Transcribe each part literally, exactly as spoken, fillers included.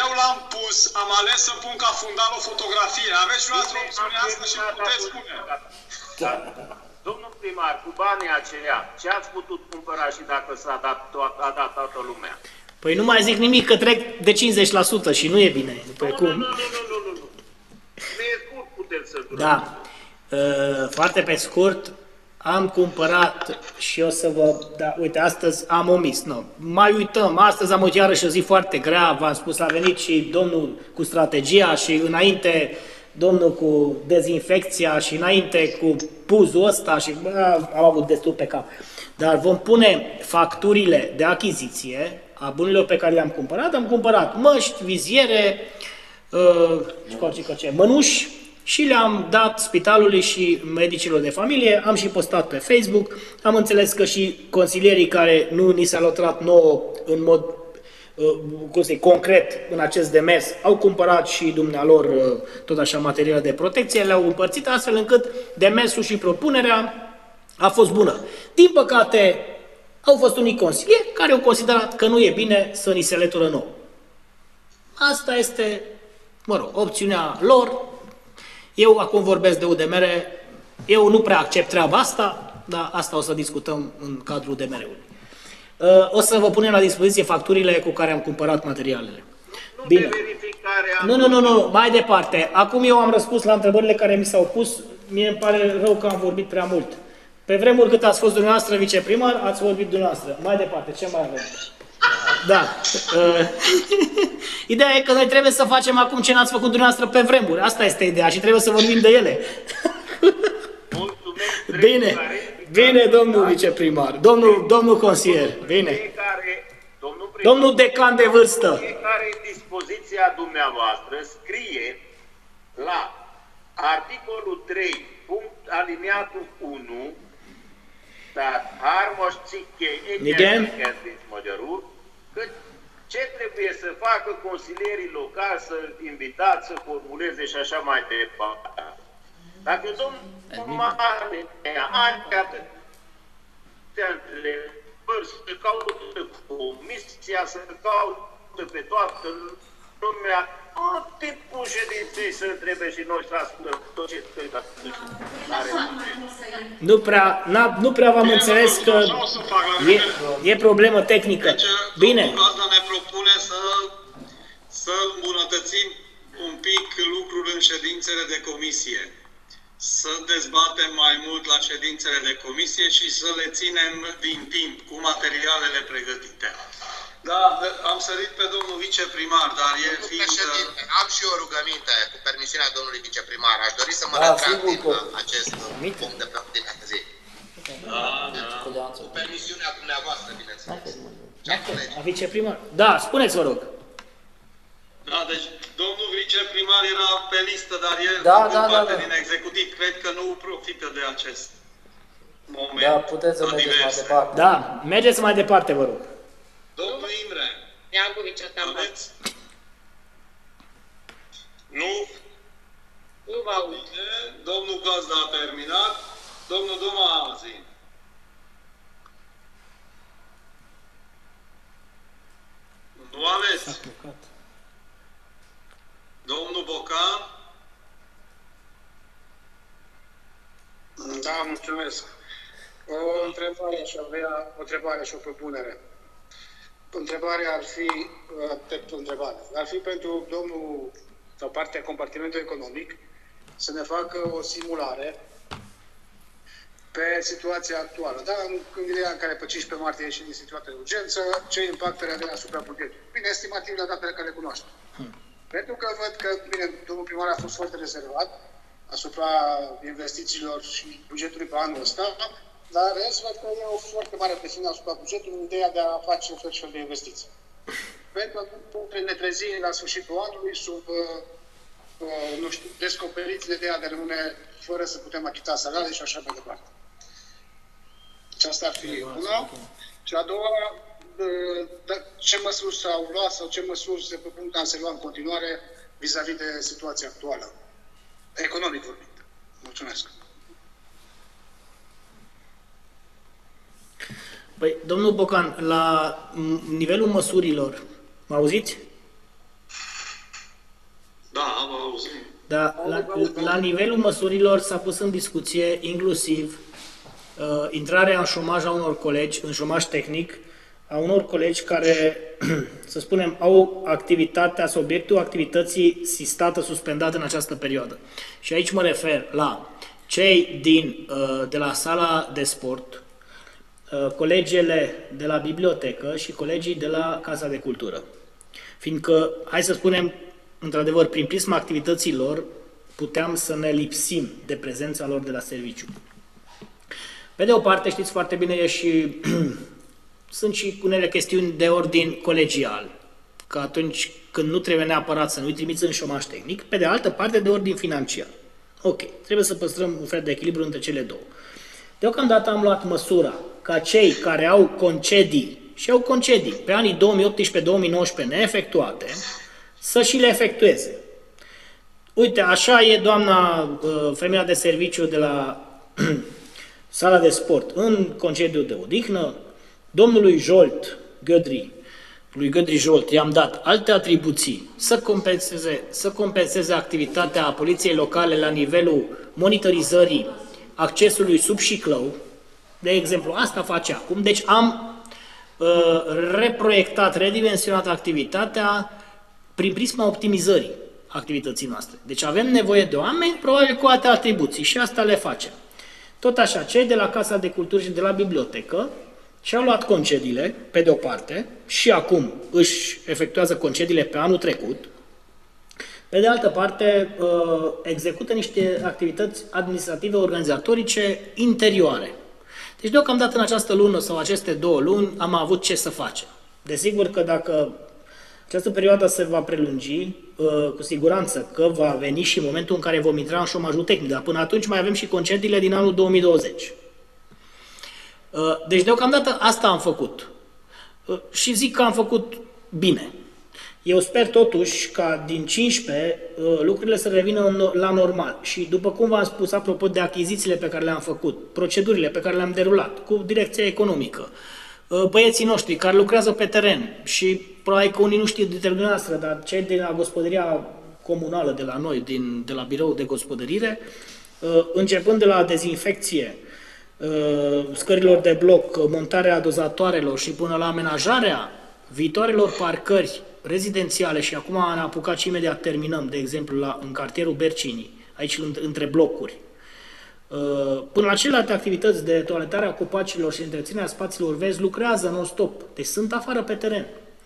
eu l-am pus, am ales să pun ca fundal o fotografie. Aveți și noastră opțiunea asta și puteți spune. Da. Domnul primar, cu banii aceia, ce ați putut cumpăra și dacă s-a dat, a dat toată lumea? Păi nu mai zic nimic, că trec de cincizeci la sută și nu e bine. Păi nu, cum? nu, nu, nu, nu, nu, nu. Nu e scurt, puteți să Da. Uh, foarte pe scurt, am cumpărat și o să vă... Da, uite, astăzi am omis, nu. Mai uităm, astăzi am o iarăși o zi foarte grea, v-am spus, a venit și domnul cu strategia și înainte domnul cu dezinfecția și înainte cu puzul ăsta și bă, am avut destul pe cap. Dar vom pune facturile de achiziție a bunurilor pe care le-am cumpărat. Am cumpărat măști, viziere, uh, mănuși și le-am dat spitalului și medicilor de familie. Am și postat pe Facebook. Am înțeles că și consilierii care nu ni s-au alăturat nouă în mod cum să zic, concret în acest demers, au cumpărat și dumnealor tot așa materiale de protecție, le-au împărțit astfel încât demersul și propunerea a fost bună. Din păcate, au fost unii consilieri care au considerat că nu e bine să ni se letură nou. Asta este, mă rog, opțiunea lor. Eu acum vorbesc de U D M R, eu nu prea accept treaba asta, dar asta o să discutăm în cadrul U D M R-ului. O să vă punem la dispoziție facturile cu care am cumpărat materialele. Nu Bine. de verificare a... Nu, nu, nu, nu, mai departe. Acum eu am răspuns la întrebările care mi s-au pus. Mie îmi pare rău că am vorbit prea mult. Pe vremuri cât ați fost dumneavoastră viceprimar, ați vorbit dumneavoastră. Mai departe, ce mai avem? Da. Ideea e că noi trebuie să facem acum ce n-ați făcut dumneavoastră pe vremuri. Asta este ideea și trebuie să vorbim de ele. Mulțumesc. Bine. Bine, domnul viceprimar, domnul, domnul consilier, bine. Fiecare, domnul, primar, domnul decan de vârstă. Fiecare dispoziția dumneavoastră scrie la articolul trei, punct aliniatul unu, dar harmoșțiche ekerkezés magyarul, că ce trebuie să facă consilierii locali, să invitați, să formuleze și așa mai departe. Dacă domnul Mare are atâtea întrebări, să caute comisia, să caute pe toată lumea, în timpul ședinței să întrebe și noi să ascultăm tot ce are. Nu prea, nu prea v-am înțeles că e, e problemă tehnică. Deci, bine. Asta ne propune să, să îmbunătățim un pic lucrul în ședințele de comisie. Să dezbatem mai mult la ședințele de comisie și să le ținem din timp cu materialele pregătite. Da, am sărit pe domnul viceprimar, dar e fiind... Am și o rugăminte, cu permisiunea domnului viceprimar. Aș dori să mă Da, retrag sigur, din cu... acest Mite. punct de pe ordinea de zi. Da, da. Cu permisiunea dumneavoastră, bineînțeles. A viceprimar. Da, spuneți, vă rog. Da, deci domnul viceprimar era pe listă, dar el Da, făcând da, da, parte da. din executiv, cred că nu profită de acest moment. Da, puteți să mergeți mai diverse. departe. Da, mergeți mai departe, vă rog. Domnul Imre, Neagu vicetamar. aveți? Nu? Nu vă aud. Bine. Domnul Gazda a terminat. Domnul Domazi. Nu aveți? Domnul Bocan? Da, mulțumesc. O întrebare și avea o întrebare și o propunere. Întrebarea ar fi, o întrebare, ar fi pentru domnul sau partea compartimentului economic să ne facă o simulare pe situația actuală. Da, în ideea în care pe cincisprezece martie ieșim din situația de urgență, ce impact are avea asupra bugetului? Bine, estimativ la datele care le cunoaștem. Hmm. Pentru că văd că, bine, domnul primar a fost foarte rezervat asupra investițiilor și bugetului pe anul ăsta, dar rest văd că e o foarte mare presiune asupra bugetului în ideea de a face fel și fel de investiții. Pentru că ne trezim la sfârșitul anului sub, uh, nu știu, descoperiți de ideea de a rămâne fără să putem achita salarii și așa mai departe. Și asta ar fi una. Și a doua, ce măsuri s-au luat sau ce măsuri se propun ca să se lua în continuare vis-a-vis de situația actuală, economic vorbind. Mulțumesc. Păi, domnul Bocan, la nivelul măsurilor, mă auziți? zi. Dar la, la nivelul măsurilor s-a pus în discuție inclusiv uh, intrarea în șomaj a unor colegi, în șomaj tehnic, a unor colegi care, să spunem, au activitatea sau obiectul activității sistată, suspendată în această perioadă. Și aici mă refer la cei din, uh, de la sala de sport, uh, colegele de la bibliotecă și colegii de la Casa de Cultură. Fiindcă, hai să spunem, într-adevăr, prin prisma activității lor, puteam să ne lipsim de prezența lor de la serviciu. Pe de o parte, știți foarte bine, e și, sunt și unele chestiuni de ordin colegial, că atunci când nu trebuie neapărat să nu-i trimiți în șomaj tehnic, pe de altă parte, de ordin financiar. Ok, trebuie să păstrăm un fel de echilibru între cele două. Deocamdată am luat măsura ca cei care au concedii, și au concedii pe anii două mii optsprezece două mii nouăsprezece neefectuate, să și le efectueze. Uite, așa e doamna uh, femeia de serviciu de la sala de sport în concediu de odihnă, domnului Jolt Gădri, lui Gădri Jolt, i-am dat alte atribuții să compenseze, să compenseze activitatea poliției locale la nivelul monitorizării accesului sub șiclău, de exemplu, asta face acum, deci am uh, reproiectat, redimensionat activitatea prin prisma optimizării activității noastre. Deci avem nevoie de oameni, probabil cu alte atribuții și asta le facem. Tot așa, cei de la Casa de Cultură și de la Bibliotecă și-au luat concediile, pe de o parte, și acum își efectuează concediile pe anul trecut. Pe de altă parte, execută niște activități administrative organizatorice interioare. Deci, deocamdată în această lună sau aceste două luni am avut ce să facem. Desigur că dacă această perioadă se va prelungi, cu siguranță că va veni și momentul în care vom intra în șomajul tehnic, dar până atunci mai avem și concediile din anul două mii douăzeci. Deci, deocamdată, asta am făcut. Și zic că am făcut bine. Eu sper totuși ca din cincisprezece lucrurile să revină la normal. Și după cum v-am spus, apropo de achizițiile pe care le-am făcut, procedurile pe care le-am derulat cu direcția economică, băieții noștri care lucrează pe teren și probabil că unii nu știu dintre dumneavoastră, dar cei de la gospodăria comunală de la noi, din, de la birou de gospodărire, începând de la dezinfecție, scărilor de bloc, montarea dozatoarelor și până la amenajarea viitoarelor parcări rezidențiale și acum ne-am apucat și imediat terminăm, de exemplu, la, în cartierul Bercini, aici între blocuri, până la celelalte activități de toaletare a copacilor și întreținerea spațiilor verzi lucrează non-stop, deci sunt afară pe teren.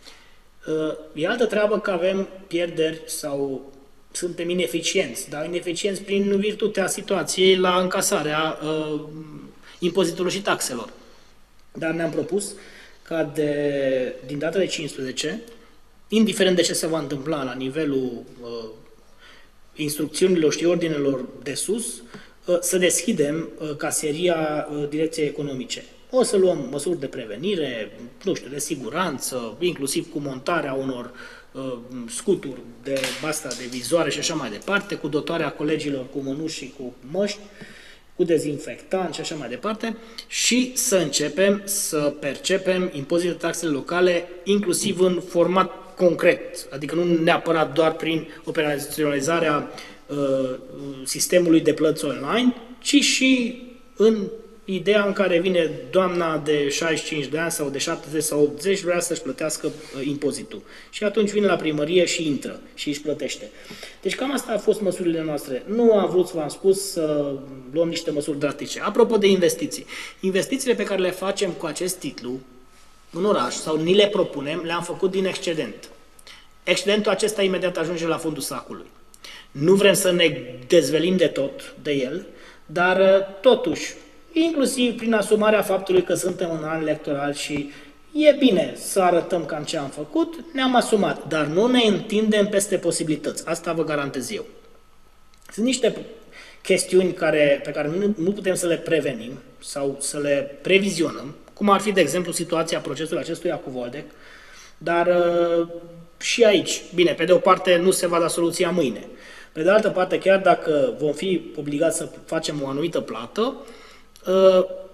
E altă treabă că avem pierderi sau suntem ineficienți, dar ineficienți prin virtutea situației la încasarea uh, impozitelor și taxelor. Dar ne-am propus ca de, din data de cincisprezece, indiferent de ce se va întâmpla la nivelul uh, instrucțiunilor și ordinelor de sus, uh, să deschidem uh, caseria uh, direcției economice. O să luăm măsuri de prevenire, nu știu, de siguranță, inclusiv cu montarea unor uh, scuturi de asta de vizoare și așa mai departe, cu dotarea colegilor cu mănuși și cu măști, cu dezinfectant și așa mai departe, și să începem să percepem impozitele, taxele locale, inclusiv în format concret, adică nu neapărat doar prin operaționalizarea uh, sistemului de plăți online, ci și în ideea în care vine doamna de șaizeci și cinci de ani sau de șaptezeci sau optzeci, vrea să-și plătească uh, impozitul. Și atunci vine la primărie și intră și își plătește. Deci cam asta au fost măsurile noastre. Nu am vrut, v-am spus, să luăm niște măsuri drastice. Apropo de investiții. Investițiile pe care le facem cu acest titlu în oraș sau ni le propunem, le-am făcut din excedent. Excedentul acesta imediat ajunge la fundul sacului. Nu vrem să ne dezvelim de tot de el, dar totuși, inclusiv prin asumarea faptului că suntem în an electoral și e bine să arătăm cam ce am făcut, ne-am asumat, dar nu ne întindem peste posibilități. Asta vă garantez eu. Sunt niște chestiuni care, pe care nu, nu putem să le prevenim sau să le previzionăm, cum ar fi, de exemplu, situația procesului acestuia cu Voldec, dar uh, și aici, bine, pe de o parte nu se va da soluția mâine. Pe de altă parte, chiar dacă vom fi obligați să facem o anumită plată, uh,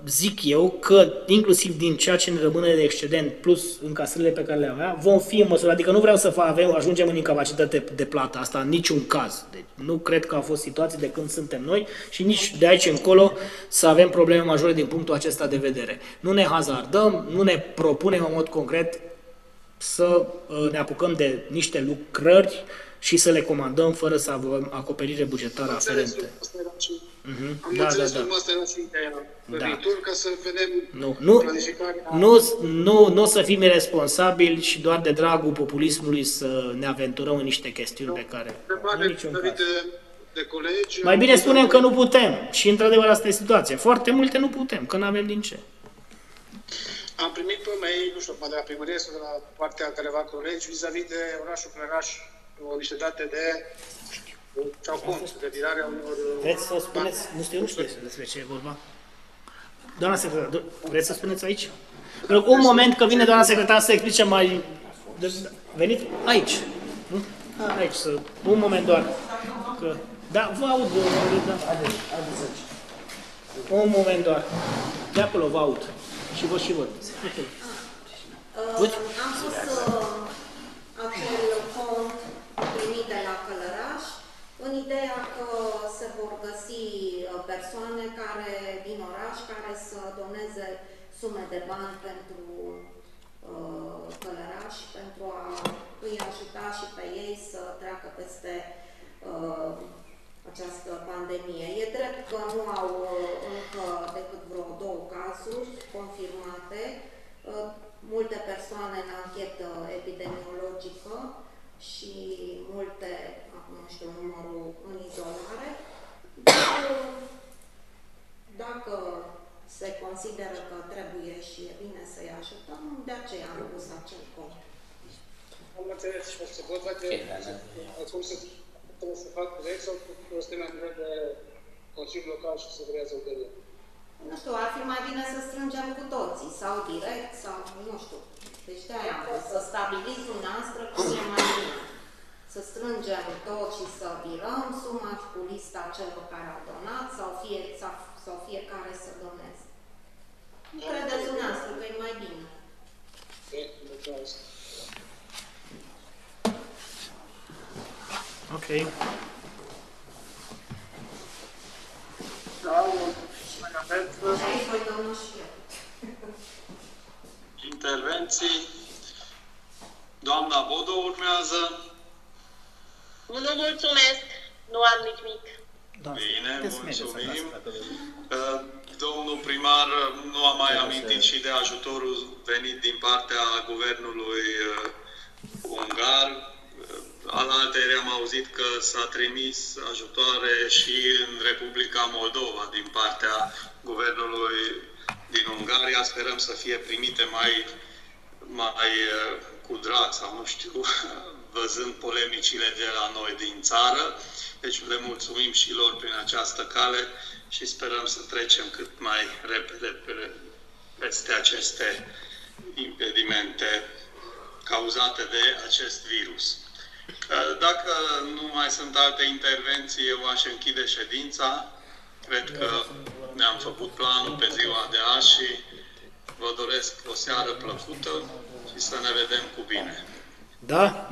zic eu că, inclusiv din ceea ce ne rămâne de excedent, plus încasările pe care le avea, vom fi în măsură, adică nu vreau să fac, avem, ajungem în incapacitate de plată, asta în niciun caz. Deci nu cred că a fost situații de când suntem noi și nici de aici încolo să avem probleme majore din punctul acesta de vedere. Nu ne hazardăm, nu ne propunem în mod concret să ne apucăm de niște lucrări și să le comandăm fără să avem acoperire bugetară aferentă. Uh-huh. Am Da, înțeles da, da. cum asta era și ideea pe Da. viitor, ca să vedem Nu, nu, planificarea. nu, nu, nu o să fim irresponsabili și doar de dragul populismului să ne aventurăm în niște chestiuni pe care... În Întrebare niciun caz. de, de colegi. Mai bine spunem că nu putem. Și într-adevăr asta e situația. Foarte multe nu putem, că nu avem din ce. Am primit pe mail, nu știu, de la primărie sau de la partea careva colegi, vis-a-vis de orașul Clăraș, o niște date de sau cont, de virarea unor... Vreți să spuneți? Nu știu, nu știu despre ce e vorba. Doamna secretar, do- vreți să spuneți aici? Vă rog, un moment că vine doamna secretar să explice mai... Veniți? Aici. Nu? Aici, să... Un moment doar. Că... Da, vă aud. Da. Un moment doar. De acolo vă aud. Și vă și văd. Uite. Am pus uh, acel cont primit de la Călăraș în ideea că se vor găsi uh, persoane care din oraș care să doneze sume de bani pentru uh, Călăraș, pentru a îi ajuta și pe ei să treacă peste uh, această pandemie. E drept că nu au uh, încă decât vreo două cazuri confirmate, uh, multe persoane în anchetă epidemiologică și multe, acum nu știu numărul, în izolare. Dar, uh, dacă se consideră că trebuie și e bine să-i ajutăm, de aceea am pus acel cont. Am înțeles și se pot face, acum să trebuie să fac direct sau să suntem la nivel de Consiliul Local și să creează o gărie. Nu știu, ar fi mai bine să strângem cu toții, sau direct, sau nu știu. Deci de-aia am vrut să stabiliți dumneavoastră cum e mai bine. Să strângem tot și să virăm suma cu lista celor care au donat, sau, fie, sau, sau fiecare să doneze. Nu credeți dumneavoastră că e mai bine? Ok. Da, mai aveți Și voi domnul și eu. Intervenții. Doamna Bodo urmează. Nu mulțumesc, nu am nimic. Bine, mulțumim. Domnul primar nu a mai amintit și de ajutorul venit din partea guvernului ungar. Alaltăieri am auzit că s-a trimis ajutoare și în Republica Moldova din partea guvernului din Ungaria. Sperăm să fie primite mai, mai cu drag sau nu știu, văzând polemicile de la noi din țară. Deci le mulțumim și lor prin această cale și sperăm să trecem cât mai repede peste aceste impedimente cauzate de acest virus. Dacă nu mai sunt alte intervenții, eu aș închide ședința. Cred că ne-am făcut planul pe ziua de azi și vă doresc o seară plăcută și să ne vedem cu bine. Da?